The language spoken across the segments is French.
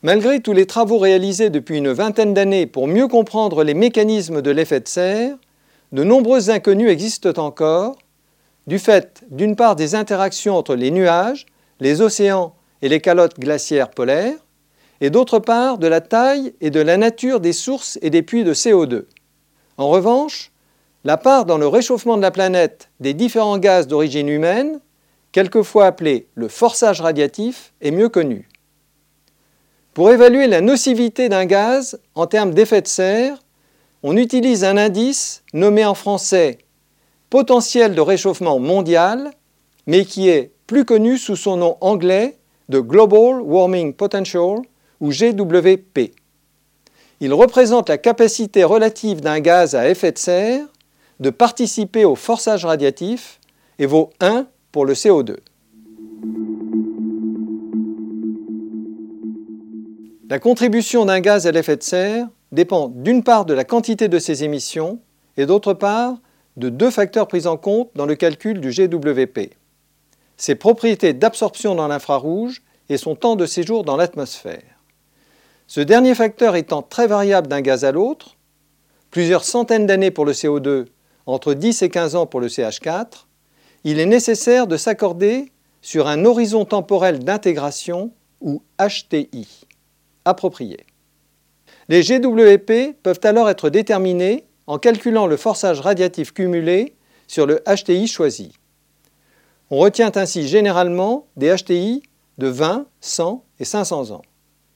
Malgré tous les travaux réalisés depuis une vingtaine d'années pour mieux comprendre les mécanismes de l'effet de serre, de nombreuses inconnues existent encore, du fait d'une part des interactions entre les nuages, les océans et les calottes glaciaires polaires, et d'autre part de la taille et de la nature des sources et des puits de CO2. En revanche, la part dans le réchauffement de la planète des différents gaz d'origine humaine, quelquefois appelé le forçage radiatif, est mieux connue. Pour évaluer la nocivité d'un gaz en termes d'effet de serre, on utilise un indice nommé en français potentiel de réchauffement mondial, mais qui est plus connu sous son nom anglais de Global Warming Potential ou GWP. Il représente la capacité relative d'un gaz à effet de serre de participer au forçage radiatif et vaut 1 pour le CO2. La contribution d'un gaz à l'effet de serre dépend d'une part de la quantité de ses émissions et d'autre part de deux facteurs pris en compte dans le calcul du GWP. Ses propriétés d'absorption dans l'infrarouge et son temps de séjour dans l'atmosphère. Ce dernier facteur étant très variable d'un gaz à l'autre, plusieurs centaines d'années pour le CO2, entre 10 et 15 ans pour le CH4, il est nécessaire de s'accorder sur un horizon temporel d'intégration ou HTI, approprié. Les GWP peuvent alors être déterminés en calculant le forçage radiatif cumulé sur le HTI choisi. On retient ainsi généralement des HTI de 20, 100 et 500 ans.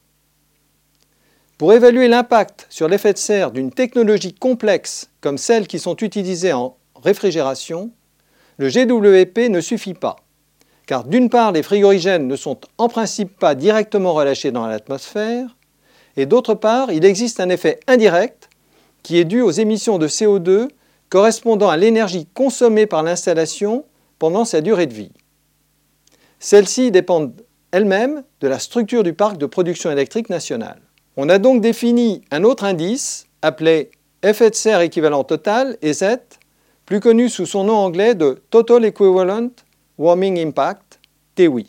Pour évaluer l'impact sur l'effet de serre d'une technologie complexe comme celles qui sont utilisées en réfrigération, le GWP ne suffit pas, car d'une part les frigorigènes ne sont en principe pas directement relâchés dans l'atmosphère, et d'autre part il existe un effet indirect qui est dû aux émissions de CO2 correspondant à l'énergie consommée par l'installation pendant sa durée de vie. Celles-ci dépendent elles-mêmes de la structure du parc de production électrique nationale. On a donc défini un autre indice appelé effet de serre équivalent total, EZ, plus connu sous son nom anglais de Total Equivalent Warming Impact, TEWI.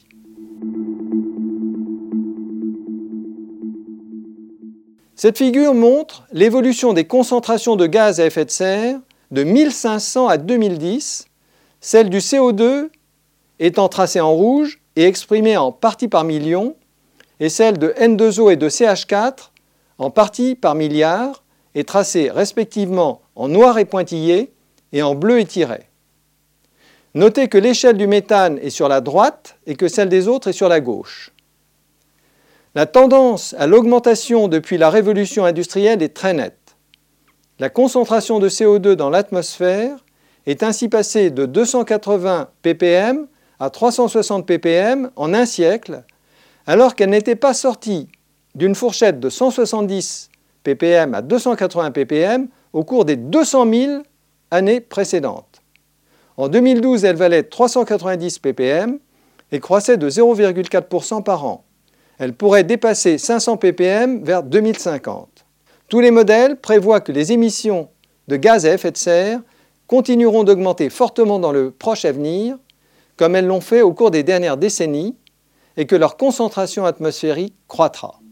Cette figure montre l'évolution des concentrations de gaz à effet de serre de 1500 à 2010, celle du CO2 étant tracée en rouge et exprimée en parties par million, et celle de N2O et de CH4 en parties par milliard et tracée respectivement en noir et pointillé et en bleu étiré. Notez que l'échelle du méthane est sur la droite et que celle des autres est sur la gauche. La tendance à l'augmentation depuis la révolution industrielle est très nette. La concentration de CO2 dans l'atmosphère est ainsi passée de 280 ppm à 360 ppm en un siècle, alors qu'elle n'était pas sortie d'une fourchette de 170 ppm à 280 ppm au cours des 200 000 années précédentes. En 2012, elle valait 390 ppm et croissait de 0,4% par an. Elle pourrait dépasser 500 ppm vers 2050. Tous les modèles prévoient que les émissions de gaz à effet de serre continueront d'augmenter fortement dans le proche avenir, comme elles l'ont fait au cours des dernières décennies, et que leur concentration atmosphérique croîtra.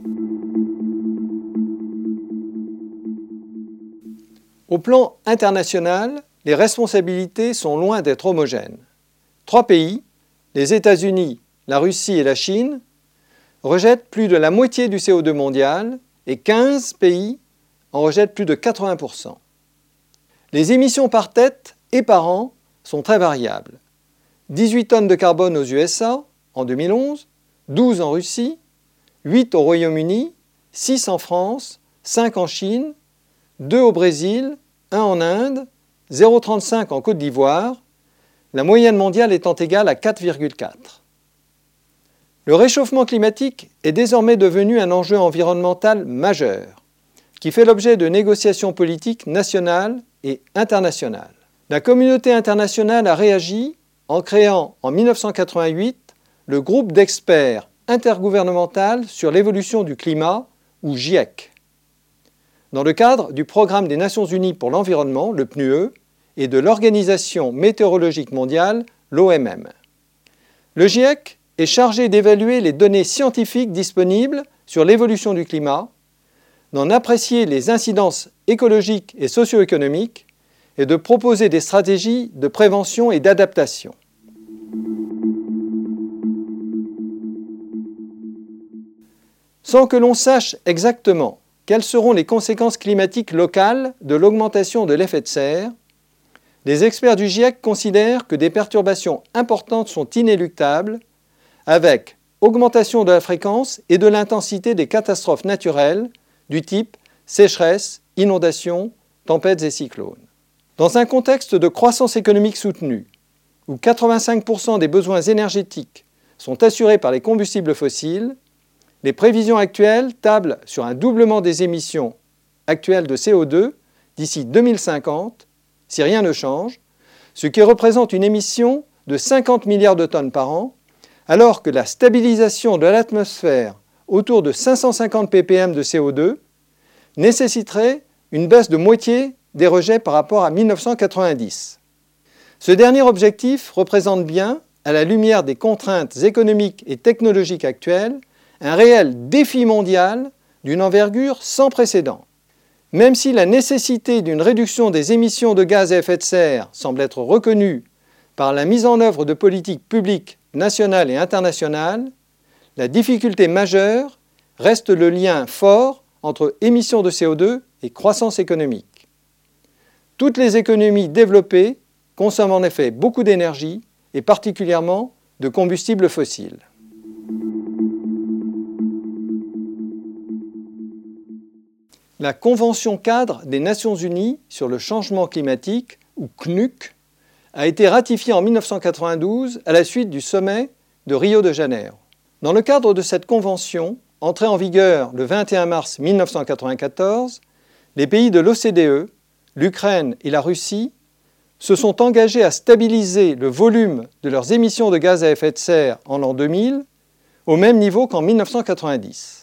Au plan international, les responsabilités sont loin d'être homogènes. 3 pays, les États-Unis, la Russie et la Chine, rejettent plus de la moitié du CO2 mondial et 15 pays en rejettent plus de 80%. Les émissions par tête et par an sont très variables. 18 tonnes de carbone aux USA en 2011, 12 en Russie, 8 au Royaume-Uni, 6 en France, 5 en Chine, 2 au Brésil, 1 en Inde, 0,35 en Côte d'Ivoire, la moyenne mondiale étant égale à 4,4. Le réchauffement climatique est désormais devenu un enjeu environnemental majeur, qui fait l'objet de négociations politiques nationales et internationales. La communauté internationale a réagi en créant en 1988 le groupe d'experts intergouvernemental sur l'évolution du climat, ou GIEC, dans le cadre du Programme des Nations Unies pour l'environnement, le PNUE, et de l'Organisation météorologique mondiale, l'OMM. Le GIEC est chargé d'évaluer les données scientifiques disponibles sur l'évolution du climat, d'en apprécier les incidences écologiques et socio-économiques et de proposer des stratégies de prévention et d'adaptation. Sans que l'on sache exactement quelles seront les conséquences climatiques locales de l'augmentation de l'effet de serre, les experts du GIEC considèrent que des perturbations importantes sont inéluctables, avec augmentation de la fréquence et de l'intensité des catastrophes naturelles du type sécheresse, inondations, tempêtes et cyclones. Dans un contexte de croissance économique soutenue, où 85% des besoins énergétiques sont assurés par les combustibles fossiles, les prévisions actuelles tablent sur un doublement des émissions actuelles de CO2 d'ici 2050, si rien ne change, ce qui représente une émission de 50 milliards de tonnes par an, alors que la stabilisation de l'atmosphère autour de 550 ppm de CO2 nécessiterait une baisse de moitié des rejets par rapport à 1990. Ce dernier objectif représente bien, à la lumière des contraintes économiques et technologiques actuelles, un réel défi mondial d'une envergure sans précédent. Même si la nécessité d'une réduction des émissions de gaz à effet de serre semble être reconnue par la mise en œuvre de politiques publiques nationales et internationales, la difficulté majeure reste le lien fort entre émissions de CO2 et croissance économique. Toutes les économies développées consomment en effet beaucoup d'énergie et particulièrement de combustibles fossiles. La Convention cadre des Nations Unies sur le changement climatique, ou CNUC, a été ratifiée en 1992 à la suite du sommet de Rio de Janeiro. Dans le cadre de cette convention, entrée en vigueur le 21 mars 1994, les pays de l'OCDE, l'Ukraine et la Russie se sont engagés à stabiliser le volume de leurs émissions de gaz à effet de serre en l'an 2000 au même niveau qu'en 1990.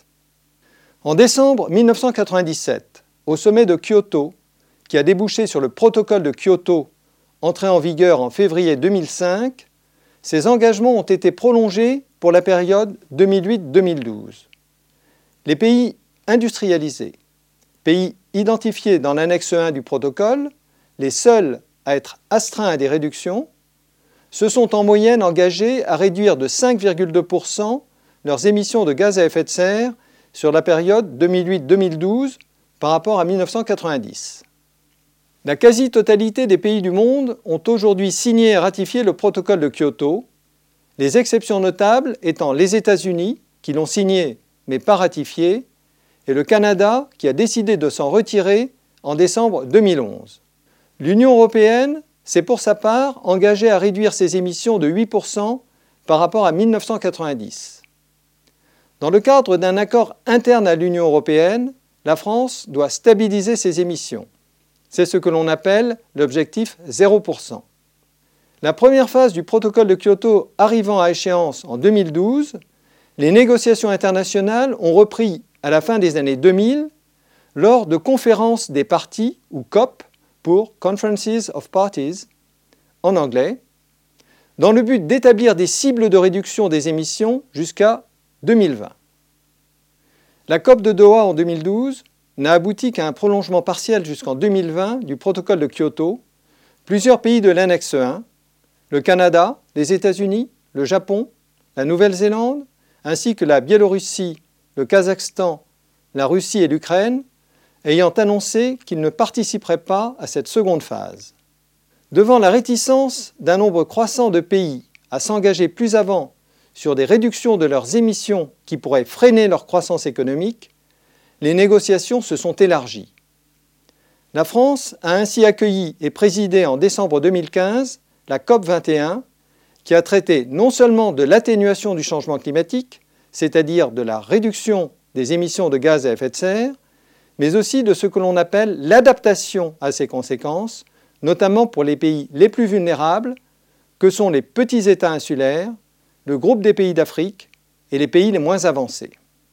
En décembre 1997, au sommet de Kyoto, qui a débouché sur le protocole de Kyoto entré en vigueur en février 2005, ces engagements ont été prolongés pour la période 2008-2012. Les pays industrialisés, pays identifiés dans l'annexe 1 du protocole, les seuls à être astreints à des réductions, se sont en moyenne engagés à réduire de 5,2% leurs émissions de gaz à effet de serre sur la période 2008-2012 par rapport à 1990. La quasi-totalité des pays du monde ont aujourd'hui signé et ratifié le protocole de Kyoto, les exceptions notables étant les États-Unis, qui l'ont signé mais pas ratifié, et le Canada, qui a décidé de s'en retirer en décembre 2011. L'Union européenne s'est pour sa part engagée à réduire ses émissions de 8% par rapport à 1990. Dans le cadre d'un accord interne à l'Union européenne, la France doit stabiliser ses émissions. C'est ce que l'on appelle l'objectif 0%. La première phase du protocole de Kyoto arrivant à échéance en 2012, les négociations internationales ont repris à la fin des années 2000 lors de conférences des parties, ou COP, pour Conferences of Parties, en anglais, dans le but d'établir des cibles de réduction des émissions jusqu'à 2020. La COP de Doha en 2012 n'a abouti qu'à un prolongement partiel jusqu'en 2020 du protocole de Kyoto. Plusieurs pays de l'annexe 1, le Canada, les États-Unis, le Japon, la Nouvelle-Zélande, ainsi que la Biélorussie, le Kazakhstan, la Russie et l'Ukraine, ayant annoncé qu'ils ne participeraient pas à cette seconde phase. Devant la réticence d'un nombre croissant de pays à s'engager plus avant sur des réductions de leurs émissions qui pourraient freiner leur croissance économique, les négociations se sont élargies. La France a ainsi accueilli et présidé en décembre 2015 la COP 21, qui a traité non seulement de l'atténuation du changement climatique, c'est-à-dire de la réduction des émissions de gaz à effet de serre, mais aussi de ce que l'on appelle l'adaptation à ces conséquences, notamment pour les pays les plus vulnérables, que sont les petits États insulaires, le groupe des pays d'Afrique et les pays les moins avancés.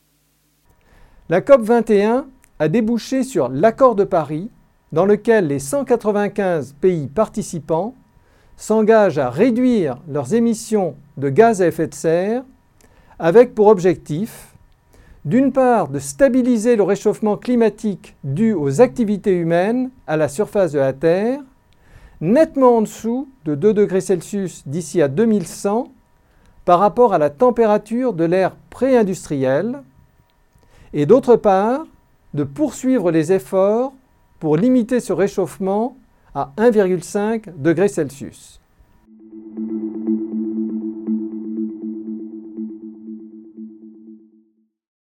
La COP 21 a débouché sur l'accord de Paris, dans lequel les 195 pays participants s'engagent à réduire leurs émissions de gaz à effet de serre avec pour objectif D'une part, de stabiliser le réchauffement climatique dû aux activités humaines à la surface de la Terre, nettement en dessous de 2 degrés Celsius d'ici à 2100 par rapport à la température de l'ère pré-industrielle, et d'autre part, de poursuivre les efforts pour limiter ce réchauffement à 1,5 degrés Celsius.